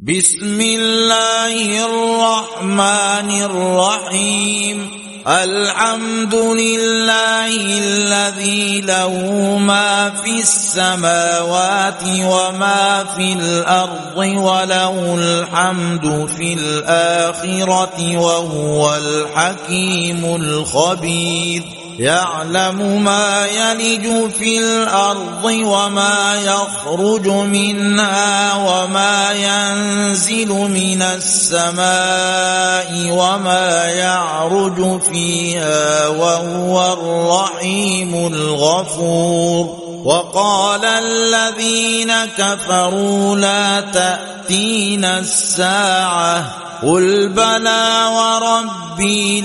بسم الله الرحمن الرحيم الحمد لله الذي له ما في السماوات وما في الأرض وله الحمد في الآخرة وهو الحكيم الخبير يعلم ما يلج في الأرض وما يخرج منها وما ينزل من السماء وما يعرج فيها وهو الرحيم الغفور وقال الذين كفروا لا تأتينا الساعة قل بلى وربي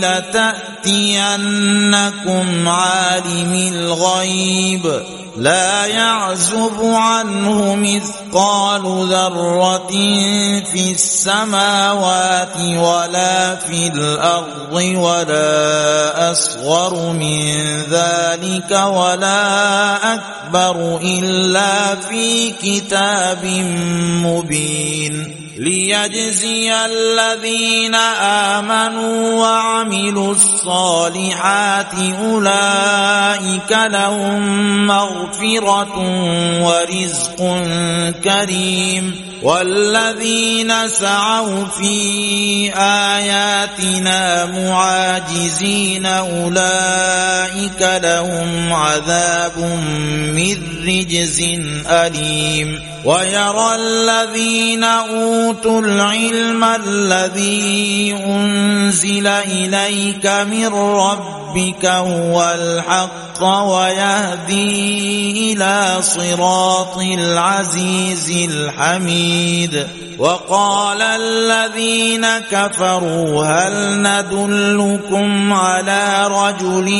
لتأتينكم عالم الغيب لا يعزب عنه مثقال ذرة في السماوات ولا في الأرض ولا أصغر من ذلك ولا أكبر إلا في كتاب مبين ليجزي الذين آمنوا وعملوا الصالحات أولئك لهم مغفرة ورزق كريم والذين سعوا في آياتنا معاجزين أولئك لهم عذاب من رجز أليم ويرى الذين أوتوا العلم الذي أنزل إليك من ربك هو الحق ويهدي إلى صراط العزيز الحميد وقال الذين كفروا هل ندلكم على رجل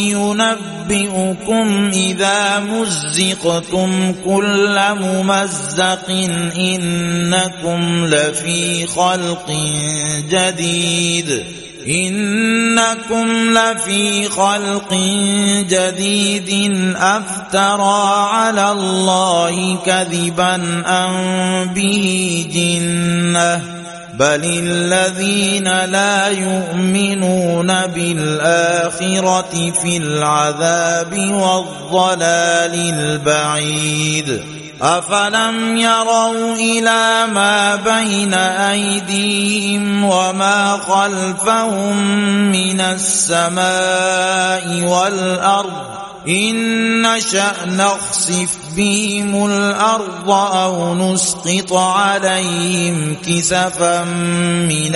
ينبئكم إذا مزقتم كل ممزق إنكم لفي خلق جديد أفترى على الله كذبا أم به جنة بل الذين لا يؤمنون بالآخرة في العذاب والضلال البعيد أفلم يروا إلى ما بين أيديهم وما خلفهم من السماء والأرض إن نشأ نخسف بهم الأرض أو نسقط عليهم كسفا من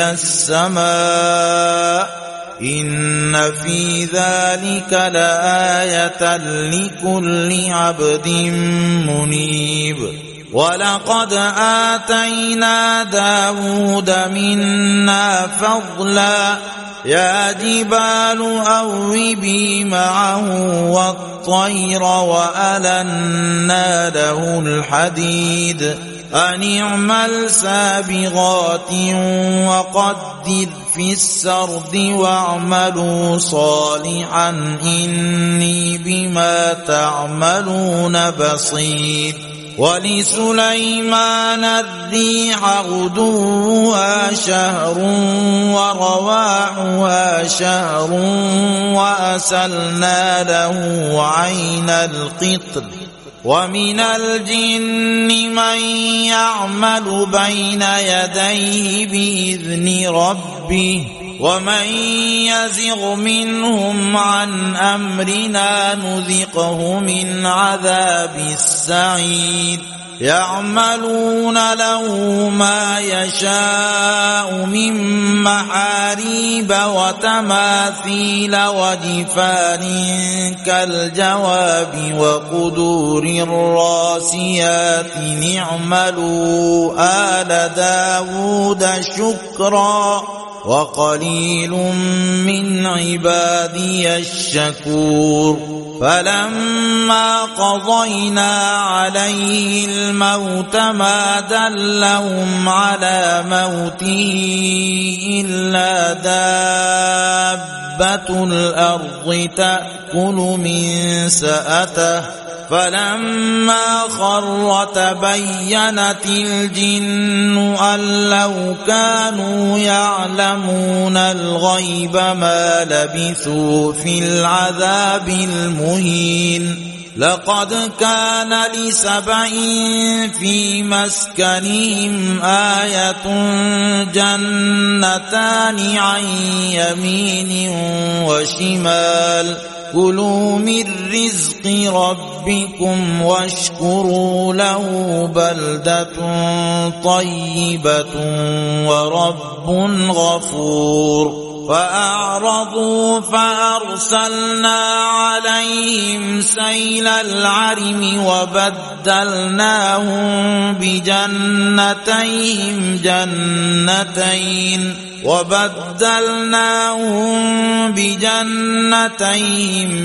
السماء إن في ذلك لآية لكل عبد منيب ولقد آتينا داود منا فضلا يا جبال أوبي معه والطير وألنا له الحديد أن اعمل سابغات وقدر في السرد واعملوا صالحا إني بما تعملون بصير ولسليمان الريح غدوها شهر ورواحها شهر وأسلنا له عين القطر ومن الجن من يعمل بين يديه بإذن ربه ومن يزغ منهم عن أمرنا نذقه من عذاب السعير يعملون له ما يشاء من محاريب وتماثيل وجفان كالجواب وقدور الراسيات اعملوا آل داود شكرا وقليل من عبادي الشكور فلما قضينا عليه الموت ما دلهم على موته إلا دابة الأرض تأكل من سأته فلما خر تبينت الجن أن لو كانوا يعلمون الغيب ما لبثوا في العذاب المهين لقد كان لسبع في مسكنهم آية جنتان عن يمين وشمال كلوا من رزق ربكم واشكروا له بلدة طيبة ورب غفور فأعرضوا فأرسلنا عليهم سيل العرم وبدلناهم بجنتين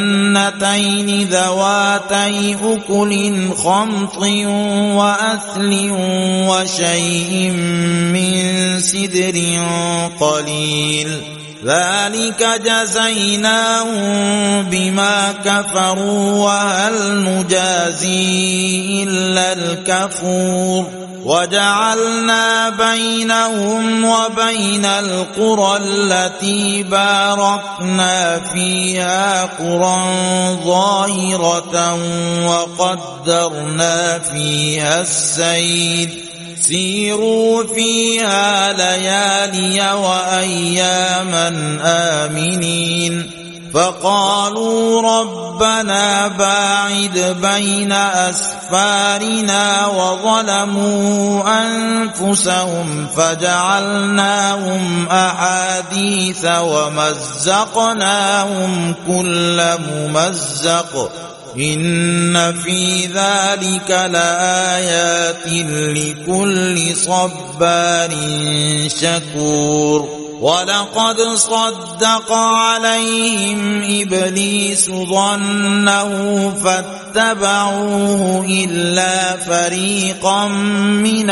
ذواتي أكل خمط وأثل وشيء من سدر قليل ذلك جزيناهم بما كفروا وهل نجازي إلا الكفور وجعلنا بينهم وبين القرى التي باركنا فيها قرى ظاهرة وقدرنا فيها السير سيروا فيها ليالي وأياما آمنين فقالوا ربنا باعد بين أسفارنا وظلموا أنفسهم فجعلناهم أحاديث ومزقناهم كل ممزق إن في ذلك لآيات لكل صبار شكور ولقد صدق عليهم إبليس ظنه فاتبعوه إلا فريقا من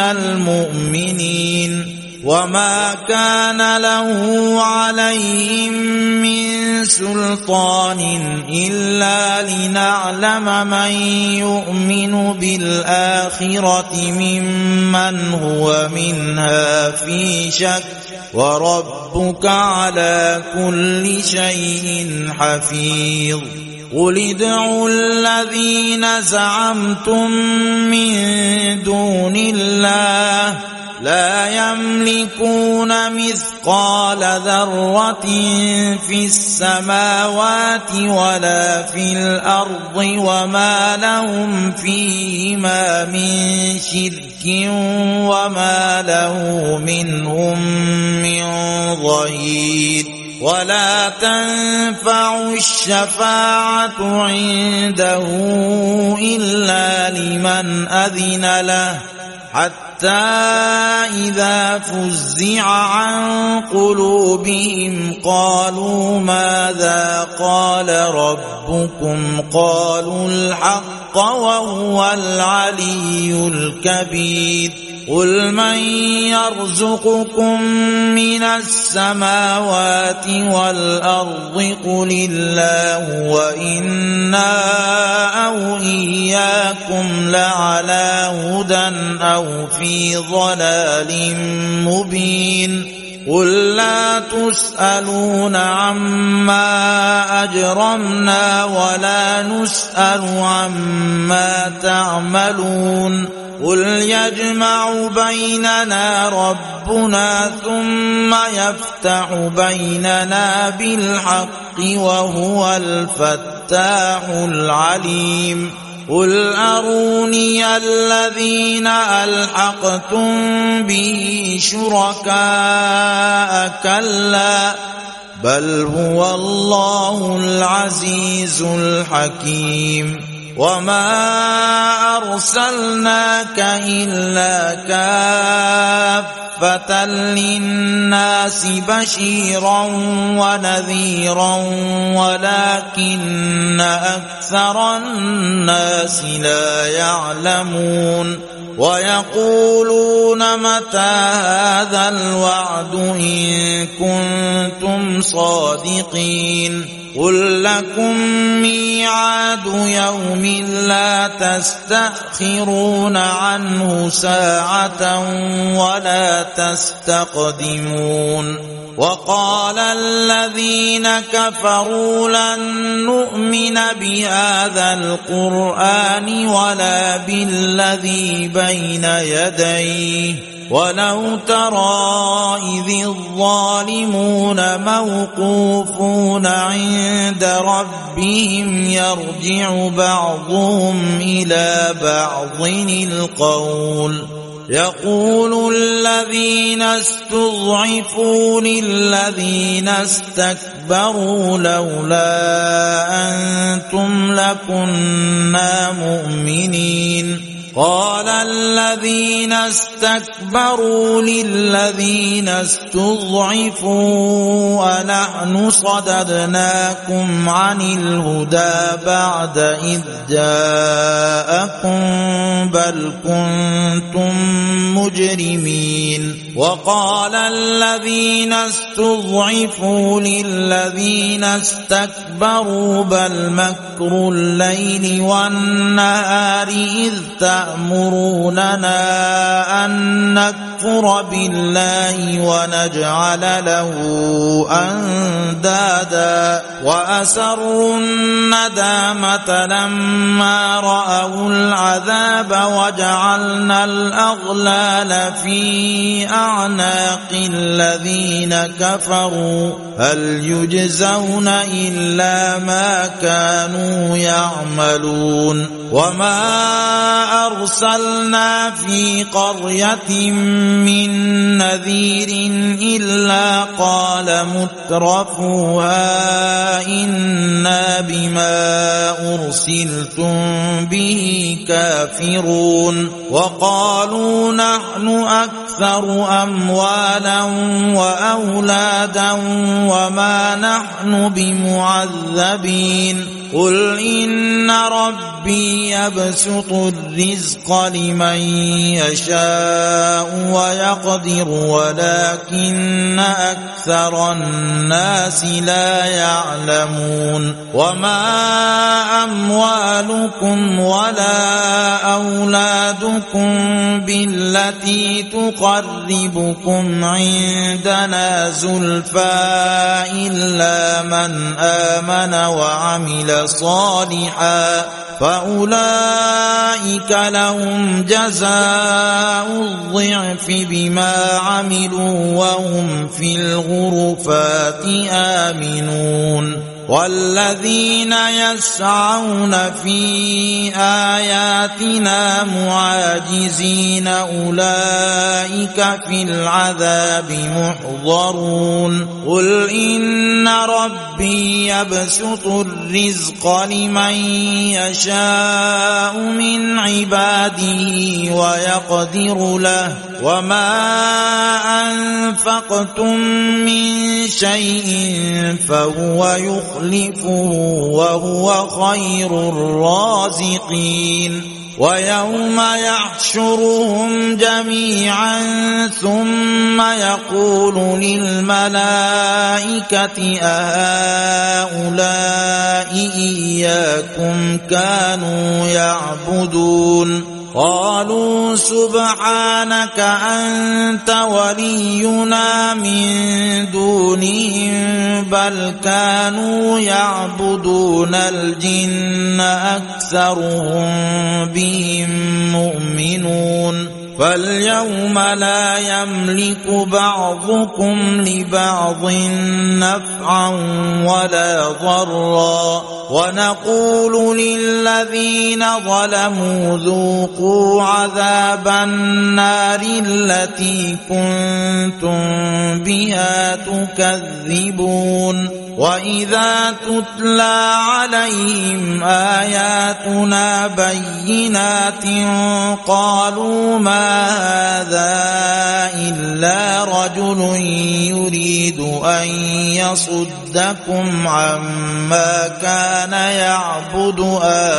المؤمنين وما كان له عليهم من سلطان إلا لنعلم من يؤمن بالآخرة ممن هو منها في شك وربك على كل شيء حفيظ قل ادعوا الذين زعمتم من دون الله لا يملكون مثقال ذرة في السماوات ولا في الأرض وما لهم فيهما من شرك وما له منهم من ظهير ولا تنفع الشفاعة عنده إلا لمن أذن له حتى إذا فزع عن قلوبهم قالوا ماذا قال ربكم قالوا الحق وهو العلي الكبير قل من يرزقكم من السماوات والأرض قل الله وإنا أو إياكم لعلى هدى أو في ضلال مبين قل لا تسألون عما أجرمنا ولا نسأل عما تعملون قل يجمع بيننا ربنا ثم يفتح بيننا بالحق وهو الفتاح العليم قل أروني الذين ألحقتم به شركاء كلا بل هو الله العزيز الحكيم وما أرسلناك إلا كافة للناس بشيرا ونذيرا ولكن أكثر الناس لا يعلمون ويقولون متى هذا الوعد إن كنتم صادقين قل لكم ميعاد يوم لا تستأخرون عنه ساعة ولا تستقدمون وقال الذين كفروا لن نؤمن بهذا القرآن ولا بالذي بين يديه ولو ترى إذ الظالمون موقوفون عند ربهم يرجع بعضهم إلى بعض القول يقول الذين استضعفوا للذين استكبروا لولا أنتم لكنا مؤمنين قال الذين استكبروا للذين استضعفوا أنحن صددناكم عن الهدى بعد إذ جاءكم بل كنتم مجرمين وقال الذين استضعفوا للذين استكبروا بل مكر الليل والنهار إذ تأمروننا أن نكفر بالله ونجعل له أندادا وأسروا الندامة لما رأوا العذاب وجعلنا الأغلال في أعناق الذين كفروا هل يجزون إلا ما كانوا يعملون وما أرسلنا في قرية من نذير إلا قال مترفوها إنا بما أرسلتم به كافرون وقالوا نحن أكثر أموالا وأولادا وما نحن بمعذبين قل إن ربي يبسط الرزق لمن يشاء ويقدر ولكن أكثر الناس لا يعلمون وما أموالكم ولا أولادكم بالتي تقربكم عندنا زلفى إلا من آمن وعمل صالحا فأولئك لهم جزاء الضعف بما عملوا وهم في الغرفات آمنون والذين يسعون في آياتنا معاجزين أولئك في العذاب محضرون قل إن ربي يبسط الرزق لمن يشاء من عباده ويقدر له وما أنفقتم من شيء فهو يخلفه وهو خير الرازقين ويوم يحشرهم جميعا ثم يقول للملائكة أهؤلاء إياكم كانوا يعبدون قالوا سبحانك أنت ولينا من دونهم بل كانوا يعبدون الجن أكثرهم بهم مؤمنون فاليوم لا يملك بعضكم لبعض نفعا ولا ضرا ونقول للذين ظلموا ذوقوا عذاب النار التي كنتم بها تكذبون وإذا تتلى عليهم آياتنا بينات قالوا ما هذا إلا رجل يريد أن يصدكم عما كان يعبد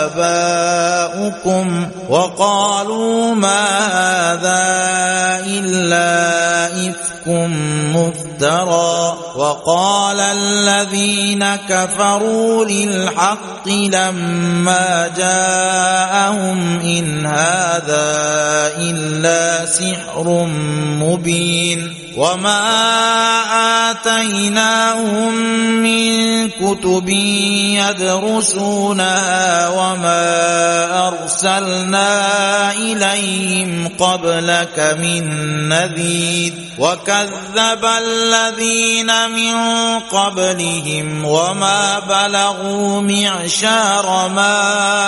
آباؤكم وقالوا ما هذا إلا إفك مفترى وقال الذين الذين كفروا للحق لما جاءهم إن هذا إلا سحر مبين وما آتيناهم من كتب يدرسونها وما أرسلنا إليهم قبلك من نذير وكذب الذين من قبلهم وما بلغوا معشار ما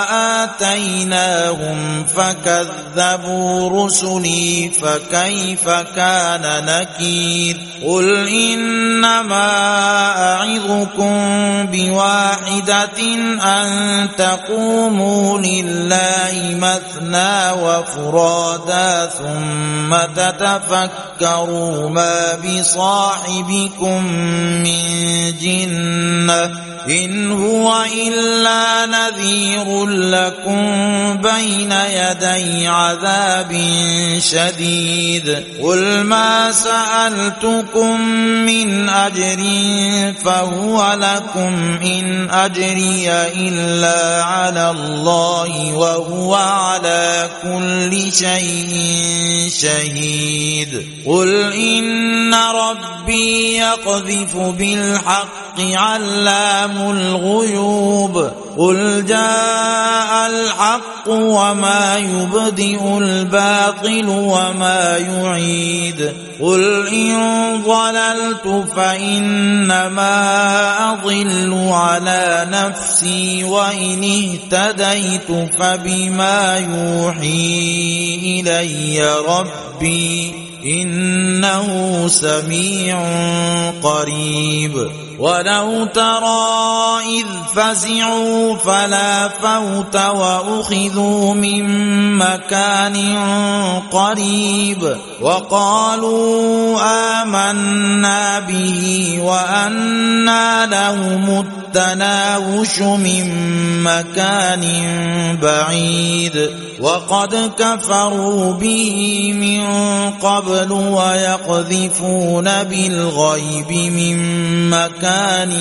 آتيناهم فكذبوا رسلي فكيف كان نكير قل إنما أعظكم بواحدة أن تقوموا لله مثنى وفرادا ثم تتفكروا ما بصاحبكم من جنة إن هو إلا نذير لكم بين يدي عذاب شديد قل ما سألتكم من أجر فهو لكم إن أجري إلا على الله وهو على كل شيء شهيد قل إن ربي يقذف بالحق علام الغيوب قل جاء الحق وما يبدئ الباطل وما يعيد قل إن ضللت فإنما أضل على نفسي وإن اهتديت فبما يوحي إلي ربي إنه سميع قريب ولو ترى إذ فزعوا فلا فوت وأخذوا من مكان قريب وقالوا آمنا به وأنى لهم التناوش من مكان بعيد وقد كفروا به من قبل ويقذفون بالغيب من مكان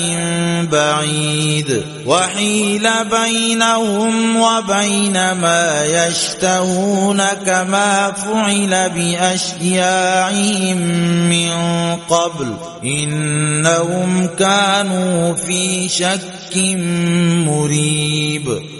بعيد وحيل بينهم وبين ما يشتهون كما فعل بأشياعهم من قبل إنهم كانوا في شك مريب